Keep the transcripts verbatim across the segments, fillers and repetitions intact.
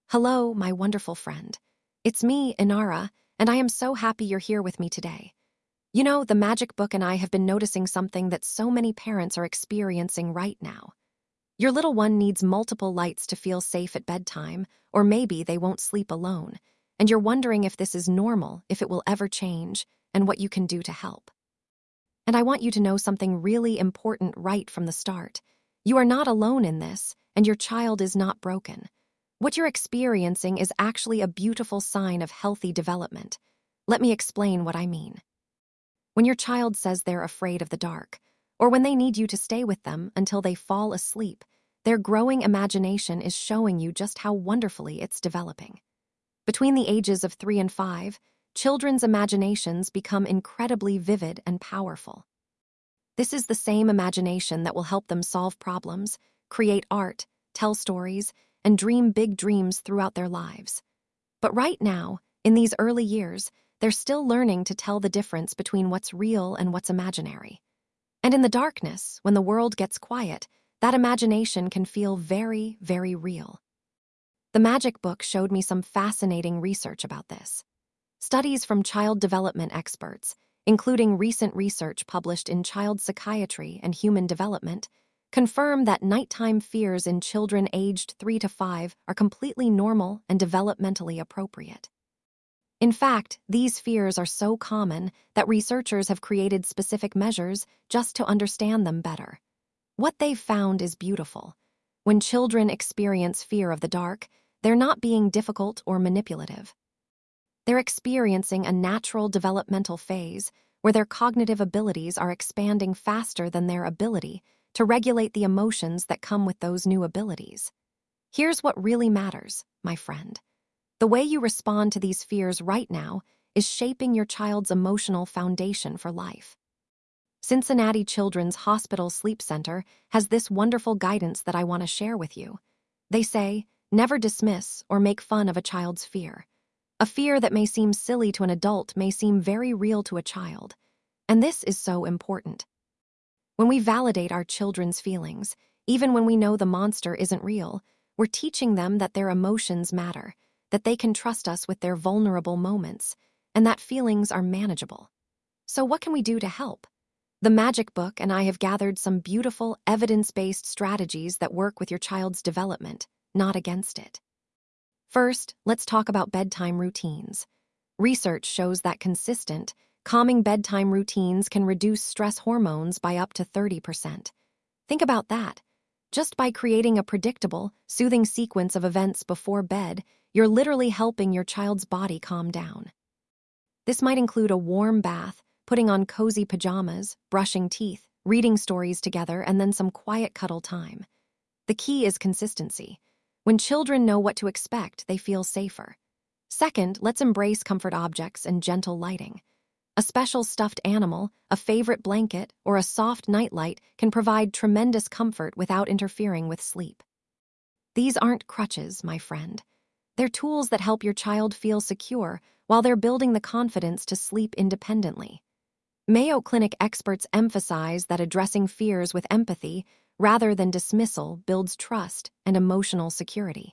Hello, my wonderful friend. It's me, Inara, and I am so happy you're here with me today. You know, the Magic Book and I have been noticing something that so many parents are experiencing right now. Your little one needs multiple lights to feel safe at bedtime, or maybe they won't sleep alone, and you're wondering if this is normal, if it will ever change, and what you can do to help. And I want you to know something really important right from the start. You are not alone in this, and your child is not broken. What you're experiencing is actually a beautiful sign of healthy development. Let me explain what I mean. When your child says they're afraid of the dark, or when they need you to stay with them until they fall asleep, their growing imagination is showing you just how wonderfully it's developing. Between the ages of three and five, children's imaginations become incredibly vivid and powerful. This is the same imagination that will help them solve problems, create art, tell stories, and dream big dreams throughout their lives. But right now, in these early years, they're still learning to tell the difference between what's real and what's imaginary. And in the darkness, when the world gets quiet, that imagination can feel very, very real. The Magic Book showed me some fascinating research about this. Studies from child development experts, including recent research published in Child Psychiatry and Human Development, confirm that nighttime fears in children aged three to five are completely normal and developmentally appropriate. In fact, these fears are so common that researchers have created specific measures just to understand them better. What they've found is beautiful. When children experience fear of the dark, they're not being difficult or manipulative. They're experiencing a natural developmental phase where their cognitive abilities are expanding faster than their ability to regulate the emotions that come with those new abilities. Here's what really matters, my friend. The way you respond to these fears right now is shaping your child's emotional foundation for life. Cincinnati Children's Hospital Sleep Center has this wonderful guidance that I want to share with you. They say, never dismiss or make fun of a child's fear. A fear that may seem silly to an adult may seem very real to a child. And this is so important. When we validate our children's feelings, even when we know the monster isn't real, we're teaching them that their emotions matter, that they can trust us with their vulnerable moments, and that feelings are manageable. So what can we do to help? The Magic Book and I have gathered some beautiful, evidence-based strategies that work with your child's development, not against it. First, let's talk about bedtime routines. Research shows that consistent, calming bedtime routines can reduce stress hormones by up to thirty percent. Think about that. Just by creating a predictable, soothing sequence of events before bed, you're literally helping your child's body calm down. This might include a warm bath, putting on cozy pajamas, brushing teeth, reading stories together, and then some quiet cuddle time. The key is consistency. When children know what to expect, they feel safer. Second, let's embrace comfort objects and gentle lighting. A special stuffed animal, a favorite blanket, or a soft nightlight can provide tremendous comfort without interfering with sleep. These aren't crutches, my friend. They're tools that help your child feel secure while they're building the confidence to sleep independently. Mayo Clinic experts emphasize that addressing fears with empathy rather than dismissal builds trust and emotional security.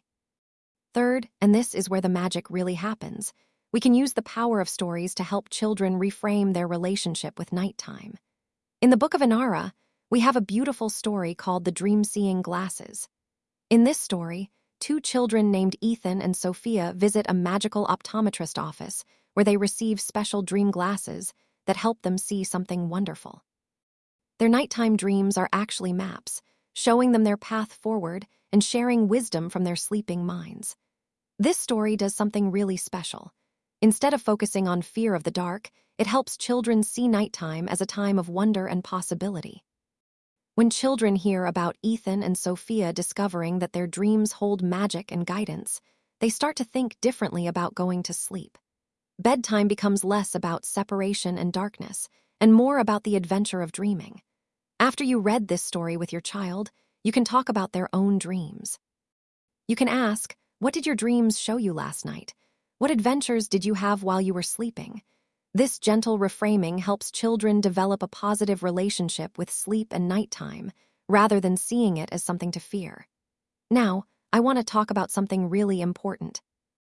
Third, and this is where the magic really happens, we can use the power of stories to help children reframe their relationship with nighttime. In the Book of Inara, we have a beautiful story called The Dream-Seeing Glasses. In this story, two children named Ethan and Sophia visit a magical optometrist office where they receive special dream glasses that help them see something wonderful. Their nighttime dreams are actually maps, showing them their path forward and sharing wisdom from their sleeping minds. This story does something really special. Instead of focusing on fear of the dark, it helps children see nighttime as a time of wonder and possibility. When children hear about Ethan and Sophia discovering that their dreams hold magic and guidance, they start to think differently about going to sleep. Bedtime becomes less about separation and darkness, and more about the adventure of dreaming. After you read this story with your child, you can talk about their own dreams. You can ask, what did your dreams show you last night? What adventures did you have while you were sleeping? This gentle reframing helps children develop a positive relationship with sleep and nighttime, rather than seeing it as something to fear. Now, I want to talk about something really important.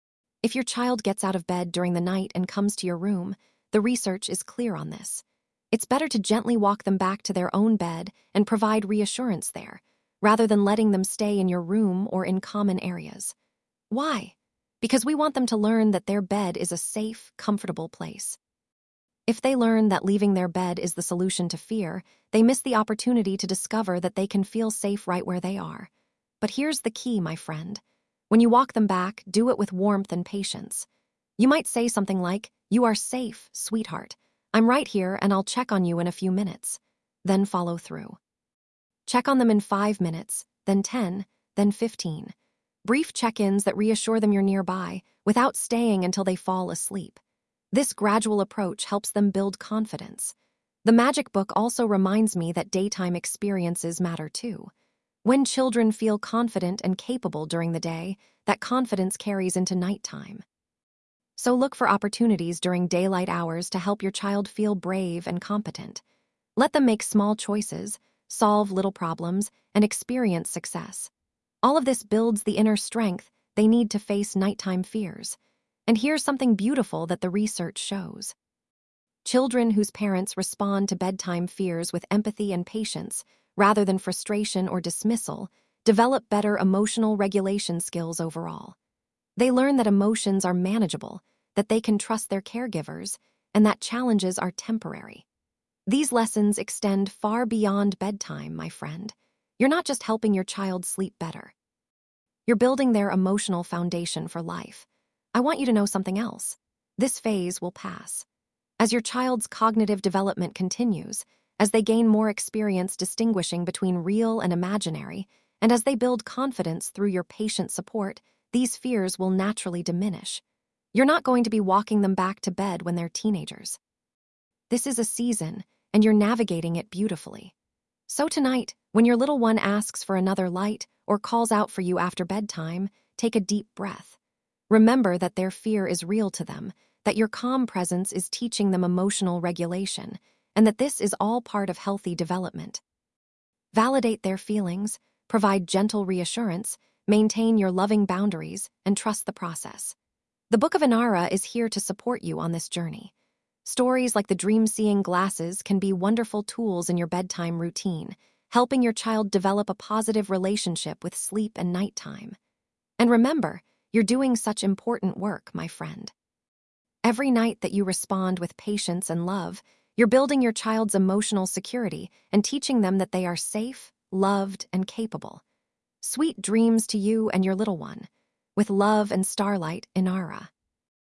If your child gets out of bed during the night and comes to your room, the research is clear on this. It's better to gently walk them back to their own bed and provide reassurance there, rather than letting them stay in your room or in common areas. Why? Because we want them to learn that their bed is a safe, comfortable place. If they learn that leaving their bed is the solution to fear, they miss the opportunity to discover that they can feel safe right where they are. But here's the key, my friend. When you walk them back, do it with warmth and patience. You might say something like, "You are safe, sweetheart. I'm right here and I'll check on you in a few minutes." Then follow through. Check on them in five minutes, then ten, then fifteen. Brief check-ins that reassure them you're nearby without staying until they fall asleep. This gradual approach helps them build confidence. The Magic Book also reminds me that daytime experiences matter too. When children feel confident and capable during the day, that confidence carries into nighttime. So look for opportunities during daylight hours to help your child feel brave and competent. Let them make small choices, solve little problems, and experience success. All of this builds the inner strength they need to face nighttime fears. And here's something beautiful that the research shows. Children whose parents respond to bedtime fears with empathy and patience, rather than frustration or dismissal, develop better emotional regulation skills overall. They learn that emotions are manageable, that they can trust their caregivers, and that challenges are temporary. These lessons extend far beyond bedtime, my friend. You're not just helping your child sleep better. You're building their emotional foundation for life. I want you to know something else. This phase will pass. As your child's cognitive development continues, as they gain more experience distinguishing between real and imaginary, and as they build confidence through your patient support, these fears will naturally diminish. You're not going to be walking them back to bed when they're teenagers. This is a season, and you're navigating it beautifully. So tonight, when your little one asks for another light or calls out for you after bedtime, take a deep breath. Remember that their fear is real to them, that your calm presence is teaching them emotional regulation, and that this is all part of healthy development. Validate their feelings, provide gentle reassurance, maintain your loving boundaries, and trust the process. The Book of Inara is here to support you on this journey. Stories like the dream-seeing glasses can be wonderful tools in your bedtime routine, helping your child develop a positive relationship with sleep and nighttime. And remember, you're doing such important work, my friend. Every night that you respond with patience and love, you're building your child's emotional security and teaching them that they are safe, loved, and capable. Sweet dreams to you and your little one. With love and starlight, Inara.